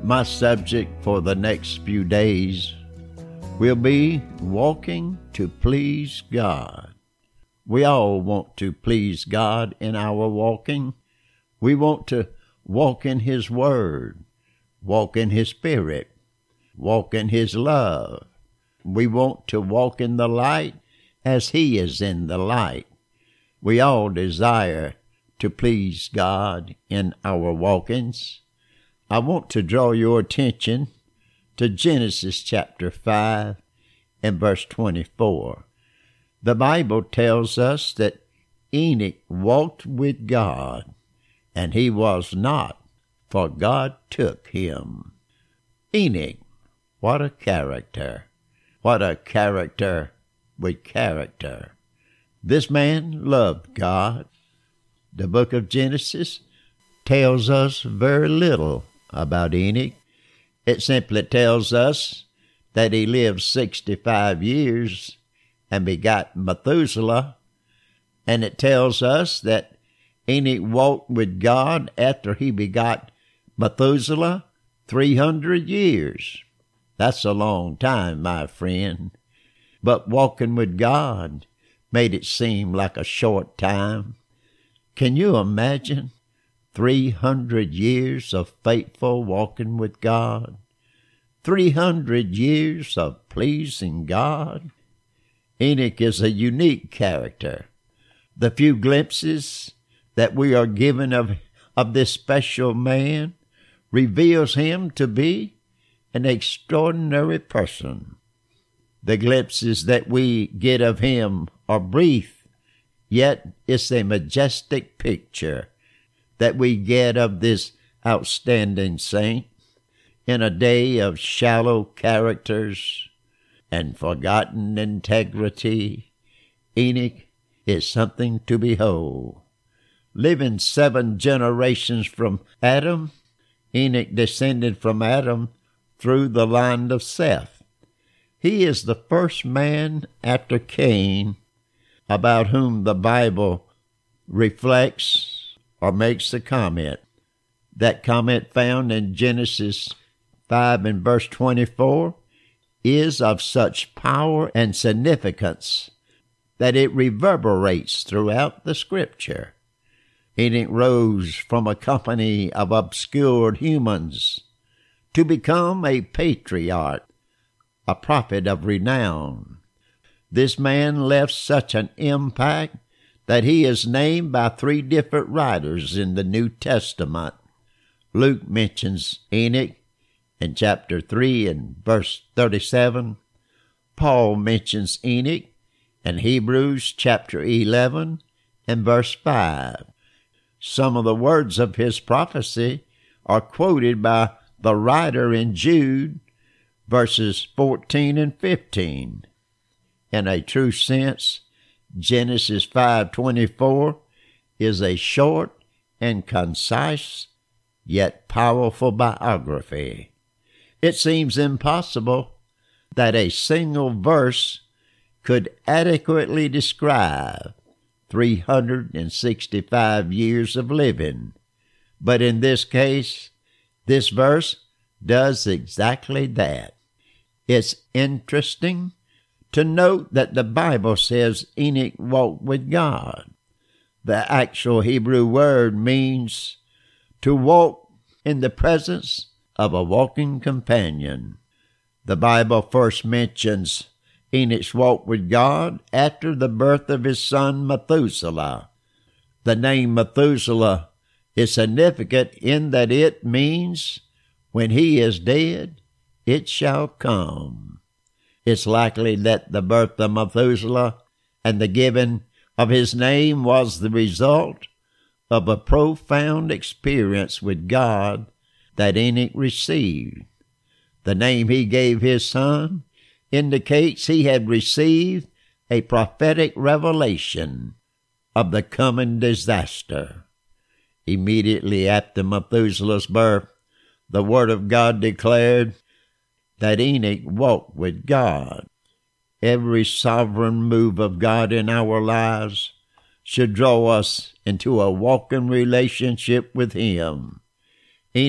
My subject for the next few days will be walking to please God. We all want to please God in our walking. We want to walk in His Word, walk in His Spirit, walk in His love. We want to walk in the light as He is in the light. We all desire to please God in our walkings. I want to draw your attention to Genesis chapter 5 and verse 24. The Bible tells us that Enoch walked with God, and he was not, for God took him. Enoch, what a character! What a character with character! This man loved God. The book of Genesis tells us very little about Enoch. It simply tells us that he lived 65 years and begot Methuselah, and it tells us that Enoch walked with God after he begot Methuselah 300 years. That's a long time, my friend. But walking with God made it seem like a short time. Can you imagine 300 years of faithful walking with God? 300 years of pleasing God? Enoch is a unique character. The few glimpses that we are given of this special man reveals him to be an extraordinary person. The glimpses that we get of him are brief, yet it's a majestic picture that we get of this outstanding saint. In a day of shallow characters and forgotten integrity, Enoch is something to behold. Living 7 generations from Adam, Enoch descended from Adam through the line of Seth. He is the first man after Cain about whom the Bible reflects or makes a comment. That comment found in Genesis 5 and verse 24 is of such power and significance that it reverberates throughout the Scripture. Enoch rose from a company of obscured humans to become a patriarch, a prophet of renown. This man left such an impact that he is named by 3 different writers in the New Testament. Luke mentions Enoch in chapter 3 and verse 37. Paul mentions Enoch in Hebrews chapter 11 and verse 5. Some of the words of his prophecy are quoted by the writer in Jude, verses 14 and 15. In a true sense, Genesis 5:24 is a short and concise, yet powerful biography. It seems impossible that a single verse could adequately describe 365 years of living. But in this case, this verse does exactly that. It's interesting to note that the Bible says Enoch walked with God. The actual Hebrew word means to walk in the presence of a walking companion. The Bible first mentions Enoch's walk with God after the birth of his son Methuselah. The name Methuselah is significant in that it means, when he is dead, it shall come. It's likely that the birth of Methuselah and the giving of his name was the result of a profound experience with God that Enoch received. The name he gave his son indicates he had received a prophetic revelation of the coming disaster. Immediately after Methuselah's birth, the Word of God declared that Enoch walked with God. Every sovereign move of God in our lives should draw us into a walking relationship with Him. Enoch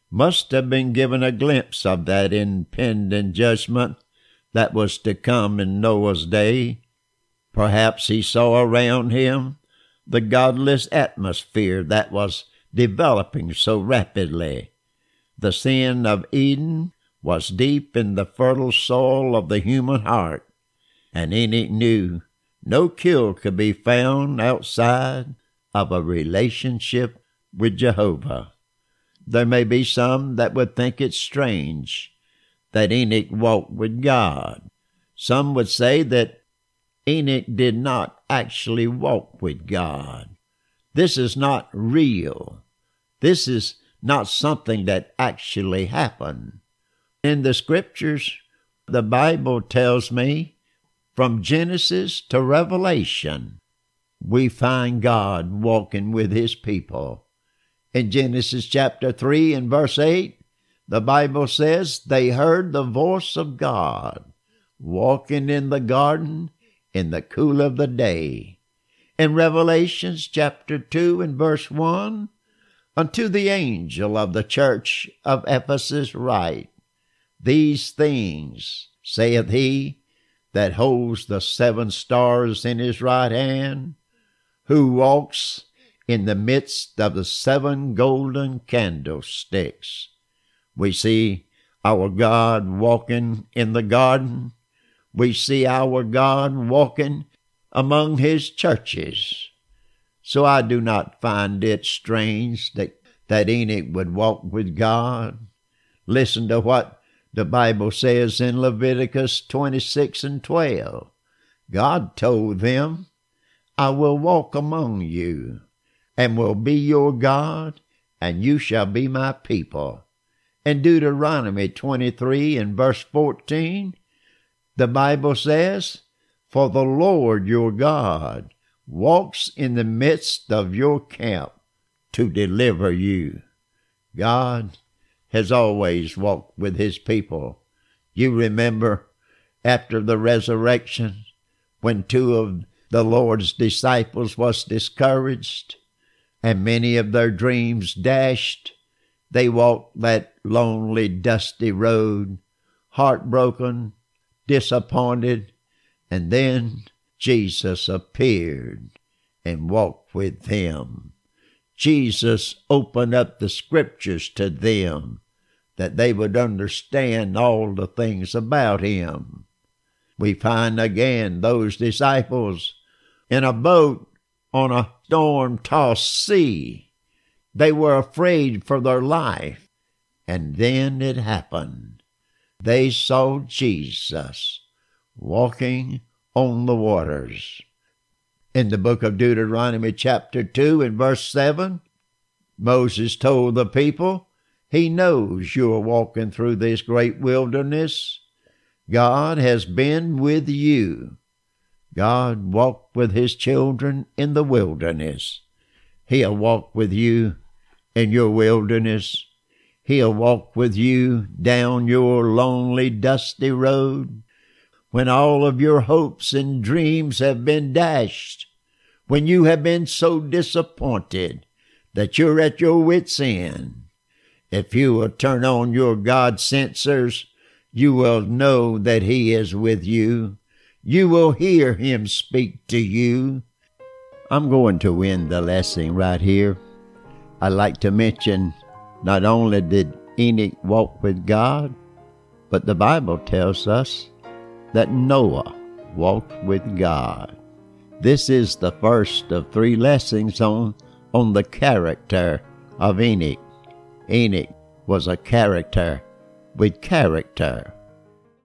must have been given a glimpse of that impending judgment that was to come in Noah's day. Perhaps he saw around him the godless atmosphere that was developing so rapidly. The sin of Eden was deep in the fertile soil of the human heart, and Enoch knew no cure could be found outside of a relationship with Jehovah. There may be some that would think it strange that Enoch walked with God. Some would say that Enoch did not actually walk with God. This is not real. This is not something that actually happened. In the scriptures, the Bible tells me, from Genesis to Revelation, we find God walking with his people. In Genesis chapter 3 and verse 8, the Bible says, they heard the voice of God walking in the garden in the cool of the day. In Revelations chapter 2 and verse 1, unto the angel of the church of Ephesus write, these things saith he that holds the 7 stars in his right hand, who walks in the midst of the 7 golden candlesticks. We see our God walking in the garden. We see our God walking among his churches. So I do not find it strange that Enoch would walk with God. Listen to what the Bible says in Leviticus 26 and 12. God told them, I will walk among you, and will be your God, and you shall be my people. In Deuteronomy 23 and verse 14, the Bible says, for the Lord your God walks in the midst of your camp to deliver you. God has always walked with his people. You remember after the resurrection, when 2 of the Lord's disciples was discouraged, and many of their dreams dashed, they walked that lonely, dusty road, heartbroken, disappointed, and then Jesus appeared and walked with them. Jesus opened up the scriptures to them that they would understand all the things about him. We find again those disciples in a boat on a storm-tossed sea. They were afraid for their life. And then it happened. They saw Jesus walking on the waters. In the book of Deuteronomy chapter 2 and verse 7, Moses told the people, he knows you are walking through this great wilderness. God has been with you. God walked with his children in the wilderness. He'll walk with you in your wilderness. He'll walk with you down your lonely, dusty road when all of your hopes and dreams have been dashed, when you have been so disappointed that you're at your wits' end. If you will turn on your God sensors, you will know that he is with you. You will hear him speak to you. I'm going to end the lesson right here. I'd like to mention not only did Enoch walk with God, but the Bible tells us that Noah walked with God. This is the first of 3 lessons on the character of Enoch. Enoch was a character with character.